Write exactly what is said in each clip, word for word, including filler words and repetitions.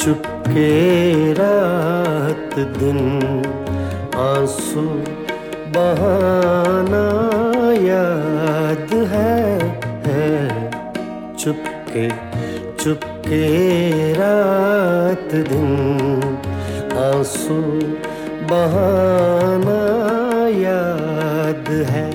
चुपके रात दिन आंसू बहाना याद है, है। चुपके चुपके रात दिन आंसू बहाना याद है।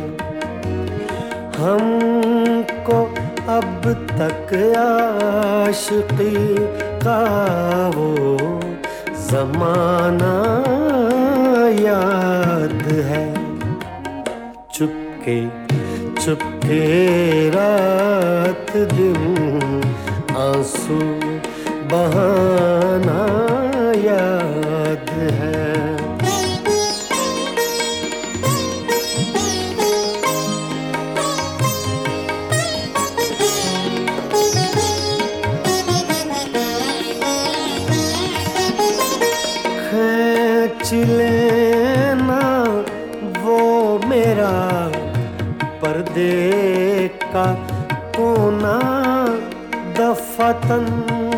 हमको अब तक आशिकी का वो ज़माना याद है। चुपके चुपके रात दिन आंसू बहाना याद है। खींच लेना वो मेरा पर्दे का कोना दफातन,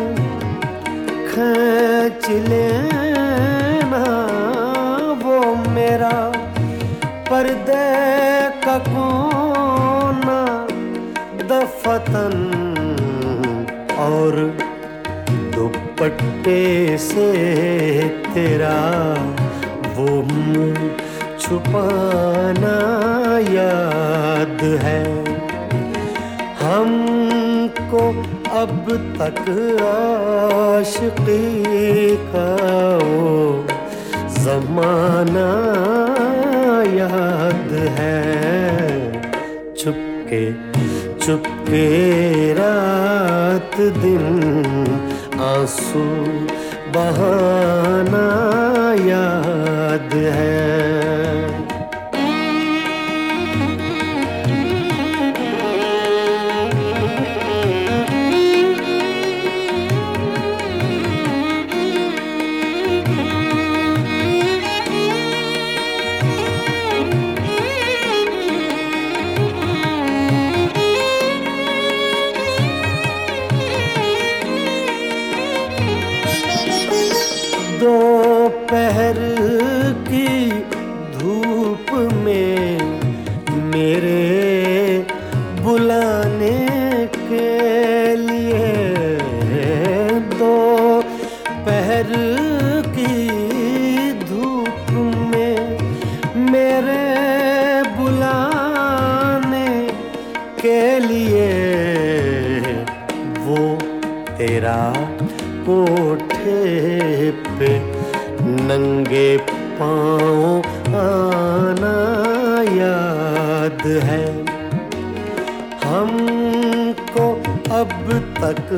खींच लेना वो मेरा पर्दे का कोना दफातन, और दुपट्टे से तेरा वो मुँह छुपाना याद है। हमको अब तक आशिकी का वो ज़माना याद है। चुपके चुपके रात दिन आंसू बहाना याद है। दोपहर की धूप में मेरे बुलाने के लिए, दोपहर की धूप में मेरे बुलाने के लिए, वो तेरा कोठे पे नंगे पाँव आना याद है। हमको अब तक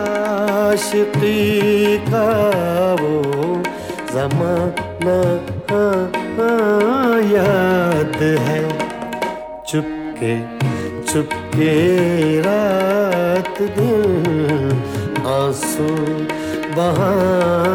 आशिकी का वो ज़माना याद है। चुपके चुपके रात दिन आंसू बहाना